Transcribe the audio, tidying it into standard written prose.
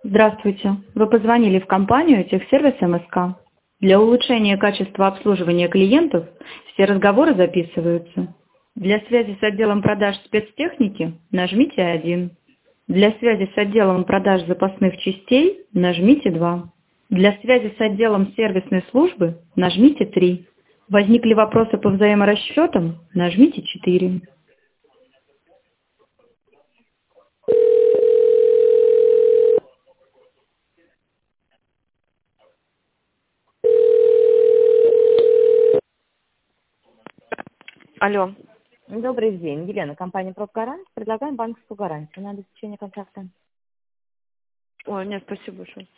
Здравствуйте. Вы позвонили в компанию «Техсервис МСК». Для улучшения качества обслуживания клиентов все разговоры записываются. Для связи с отделом продаж спецтехники нажмите 1. Для связи с отделом продаж запасных частей нажмите 2. Для связи с отделом сервисной службы нажмите 3. Возникли вопросы по взаиморасчетам? Нажмите 4. Алло. Добрый день, Елена, компания «Профгарант». Предлагаем банковскую гарантию на обеспечение контракта. Ой, нет, спасибо большое.